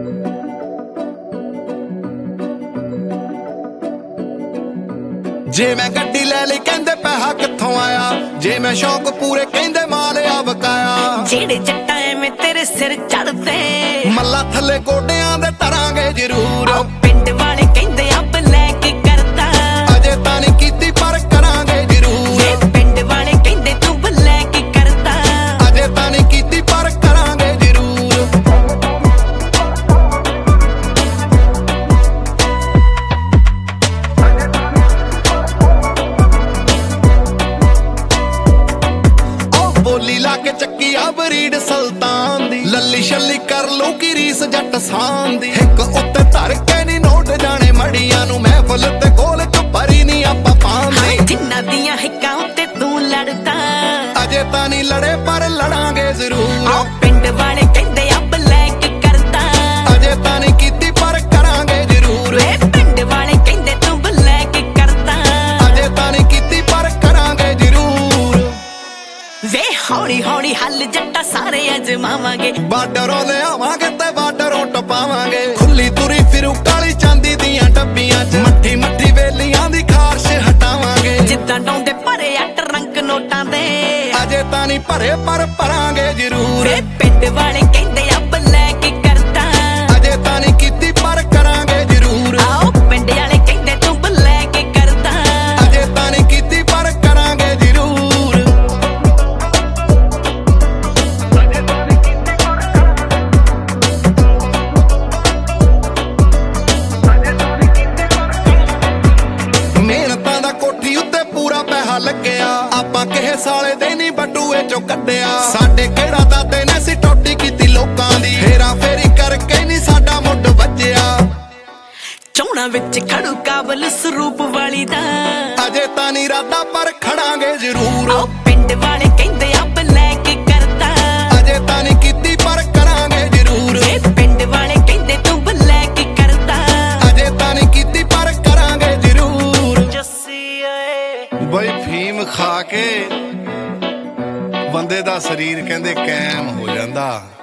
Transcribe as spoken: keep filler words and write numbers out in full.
जे मैं गड्डी ले ली कहंदे पैसा कित्थों आया, जे मैं शौक पूरे कहंदे माल आ बकाया। जेड़े जट्टा एवें तेरे सिर चढ़दे मल्ला थल्ले गोडियां दे तरांगे जरूर। पिंड वाले कहंदे अब लैके करदा अजे तां नहीं कीती पर करांगे जरूर। पिंड वाले कहंदे तू लैके करदा अजे तां नहीं कीती पर करांगे जरूर। बोली लाके चक्की अब रीड सुल्तान दी, लल्ली शल्ली कर लो की रीस जट शान दी। एक उत्ते धर के नी नोट जाने मड़ियां नू, महफिल ते गोल च भरी नी आपां पांदे। जिन्ना दियां हिक्कां उत्ते तू लड़दा अजे तां नहीं लड़े पर लड़ांगे जरूर। पिंड वाले कहंदे अब लैके करदा अजे तां नहीं कीती पर करांगे जरूर। पिंड वाले कहंदे तू लैके करदा अजे तां नहीं कीती पर करांगे जरूर। वे हौली हौली हल जट्टा सारे अजमावांगे, बार्डरों ले आवांगे ते बार्डरों टपावांगे। खुली तुरी फिरू काली चांदी दियां डब्बियां च, मट्ठी मट्ठी वेलियां दी खारश हटावांगे। जिद्दां डौंदे भरे अट रंग नोटां दे अजे तां नहीं भरे पर भरांगे जरूर। पिंड वाले कहंदे अब लैके करदा अजे तां नहीं कीती पर करांगे जरूर। आओ पिंड वाले कहंदे तू लैके करदा अजे तां नहीं कीती पर करांगे जरूर। मेहनतां दा कोठी उत्ते पूरा पैसा लग्गिया, आपां किहे साले दे नहीं बटूए चों कड्डिया। साडे किहड़ा दादे ने सी टोटी कीती लोकां दी, हेरा फेरी करके नहीं साडा मुੱਢ ਵੱਜਿਆ। चौना विच खड़ू काबल स्वरूप वाली दा अजे तां नहीं रादा पर खड़ांगे जरूर। आओ पिंड वाले कहंदे अब लैके करदा अजे तां नहीं कीती पर करांगे जरूर। पिंड वाले कहंदे तू लैके करदा अजे तां नहीं कीती पर करांगे जरूर। जस्सी ਓਏ ਬਈ ਫੀਮ ਖਾ ਕੇ ਬੰਦੇ ਦਾ ਸਰੀਰ ਕਹਿੰਦੇ ਕਾਇਮ ਹੋ ਜਾਂਦਾ।